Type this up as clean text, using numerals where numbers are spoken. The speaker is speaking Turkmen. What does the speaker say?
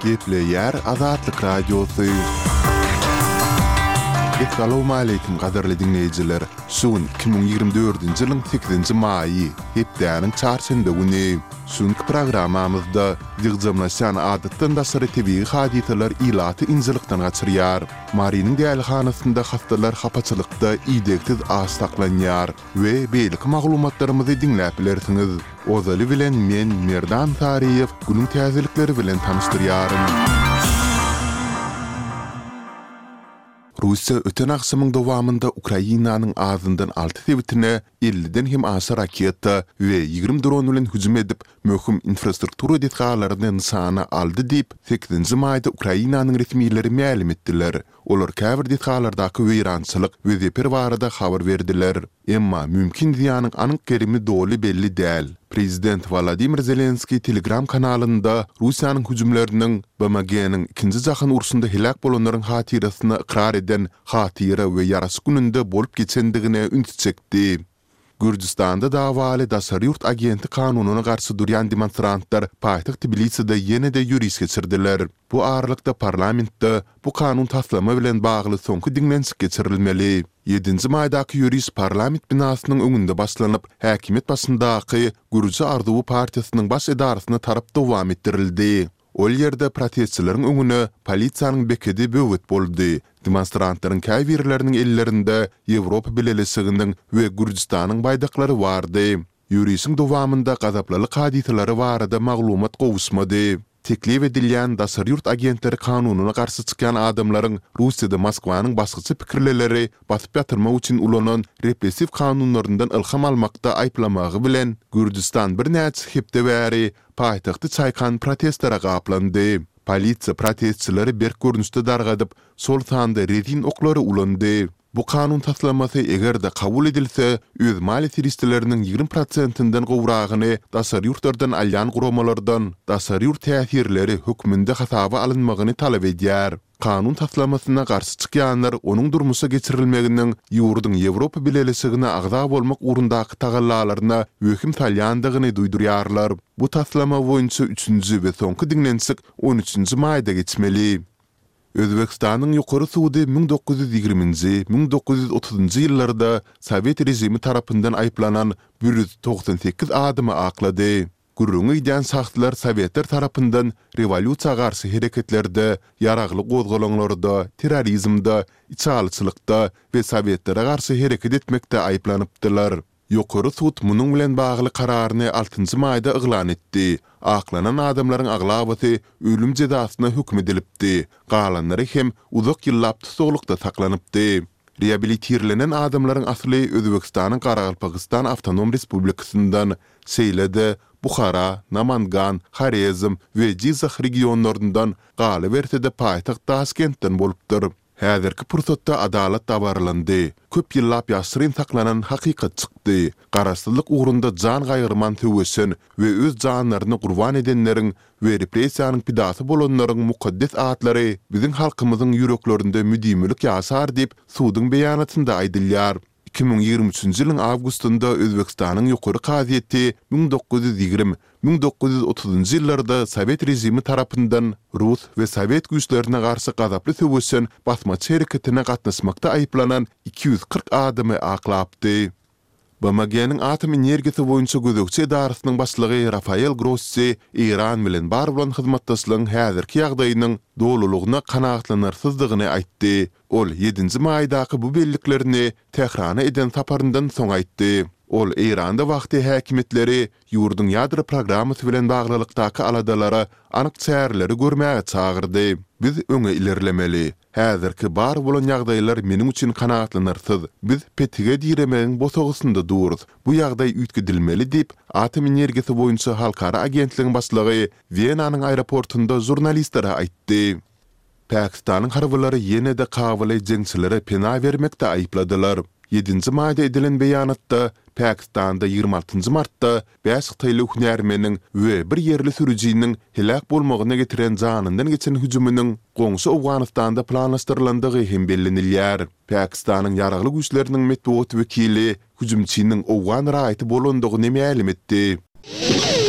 Gepleyer Azatlyk Radiosu. Assalamu alaykum gaderli dinleyijiler. Şuň 2024-nji ýylyň 8-nji maýy, hepdäniň çarşamba güni. Şuňky programamyzda ýygdamlaşan adatdan daşary tebii hadiseler ilaty injilikden gaçyrýar. Mariniň dälihanasynda hastalar hapaçylykda iýdeksiz asaklanýar we beýlik maglumatlarymyzy dinläp bilersiňiz. Ozaly bilen men Merdan Tariýew günüň täzelikleri bilen tanışdyrýarym. Russiya öten akşamyň dowamında Ukrainanyň ağzyndan 6 sebitine 50-den hem aşar raketa we 20 dron bilen hüjüm edip möhüm infrastruktura detgallaryny nişana aldy diýip 8-nji maýda Ukrainanyň resmiýetleri ma'lum etdiler. Olar käbir detgallardaky weýrançylyk we zeper barada habar berdiler. Emma mümkin ziýanyň anyk gerimi doli belli däl. Prezident Vladimir Zelenskiy Telegram kanalynda Russiýanyň hüjümleriniň BMG-niň 2-nji jahyn urusynda helak bolanlaryň hatirasyny ikrar eden hatira we ýarasy gününde bolup geçendigine üns çekdi. Gürcistanda davaly daşary ýurt agenti kanunyna garşy durýan demonstrantlar paýtaxt Tbiliside ýene-de ýürüş geçirdiler. Bu aralykda parlamentde bu kanun taslama bilen bagly soňky dinlenşik geçirilmeli. 7-nji maýdaky ýürüş parlament binasynyň öňünde başlanyp, häkimet başyndaky Gürcü Arduwy partiýasynyň baş edarasyna tarap dowam etdirildi. Ol ýerde protestçileriň öňüne polisiýanyň bekedi böwet boldy. Demonstrantlaryň käýbirleriniň ellerinde Ýewropa Birleşiginiň we Gürcistanyň baýdaklary bardy. Ýürüşiň dowamında gazaplalyk hadiseleri barada maglumat gowuşmady. Teklif edilýän daşary ýurt agentleri kanunyna garşy çykan adamlaryň Russiýada Moskwanyň başgyçy pikirleri basyp ýatyrmak üçin ulanan repressiw kanunlaryndan ilham almakda aýplamagy bilen Gürcistan bir näçe hepde bäri paýtagty çaýkan protestlara gaplandy. Polisiýa protestçileri berk görnüşde dargadyp, sol sanda rezin oklary ulandy. Bu kanun taslamasy egerde kabul edilse, öz mali siristleriniň 20%-inden gowragyny daşary ýurtlardan alýan guramalardan daşary ýurt täsirleri hökmünde hasaba alynmagyny talap edýär. Kanun taslamasyna garşy çykýanlar onuň durmuşa geçirilmeginiň ýurduň Ýewropa Birleşigine agza bolmak urundaky tagallalaryna hökm salýandygyny duýdurýarlar. Bu taslama boýunça 3-nji we soňky dinlenşik 13-nji maýda geçmeli. Özbekistanyň ýokary sudy 1920-nji, 1930-njy ýyllarda Sowet rejimi tarapyndan aýplanan 198 adymy aklady. Gurrungy ýan saxtlar Sowetler tarapyndan rewolýusiýa garşy hereketlerde, ýaragly gozgalanlarda, terrorizmde, içalçylykda we Sowetlara garşy hereket etmekde aýplanypdylar. Ýokary sud munyň bilen bagly kararyny 6-njy maýda eglan etdi. Aklanan adamlaryň aglabasy ölüm jezasyna hükm edilipdi. Galanlary hem uzak ýyllap tutuklukda saklanypdy. Reabilitirlenen adamlaryň asly Özbekistanyň Garagalpakistan Awtonom Respublikasyndan Seylede, Bukhara, Namangan, Xarezm we Jizakh regionlaryndan galy berse de paýtaxt Taşkentden bolupdyr. Häzirki pursatda adalet tabarlandy. Köp ýyllap ýaşyryn saklanan hakykat çykdy. Garaşsyzlyk ugrunda jan gaýyrman töwesen we öz janlaryny gurban edenleriň we repressiýanyň pidasy bolanlaryň mukaddes atlary biziň halkymyzyň ýüreklerinde müdimlik ýasar diýip sudyň beýanatynda aýdylýar. 2023-nji ýylyň awgustynda Özbekistanyň ýokary gazieti 1920-1930-njy ýyllarda Sowet rejimi tarapyndan Rus we Sowet güýçlerine garşy gazaply töwesen basmaçy hereketine gatnaşmakda aýplanan 240 adamy aklapdy. BMG-niň atom energiýasy boýunça gözegçi edarasynyň başlygy Rafael Grossi Iran bilen bar bolan hyzmatdaşlygyň häzirki ýagdaýynyň dolulugyna kanagatlanarsyzdygyny aýtdy. Ol 7-nji maýdaky bu belliklerini Tehrana eden saparyndan soň aýtdy. Ol Iranda wagty häkimetleri ýurduň ýadro programmasy bilen baglylykdaky aladalara anyk çäreleri görmäge çagyrdy. Biz öňe ilerlemeli. Häzirki bar bolan ýagdaýlar meniň üçin kanagatlanarsyz. Biz petige diremegiň bosagysynda duruz. Bu ýagdaý üýtgedilmeli diýip atom energiýasy boýunça halkara agentligiň başlygy Wienanyň aeroportunda jurnalistlere aýtdy. Pakistanyň harbylary ýene-de kabyly jeňçilere pena bermekde aýpladylar. 7-nji maýda edilen beýanatda Pakistanda 26-njy martda 5 Xitayly hünärmeniň we bir ýerli sürüjiniň helak bolmagyna getiren janyndan geçen hüjüminiň goňşy Awganistanda planlaşdyrylandygy hem bellenilýär. Pakistanyň ýaragly güýçleriniň medeniýet wekili hüjümçiniň Awgan raýaty bolandygyny ma'lum etdi.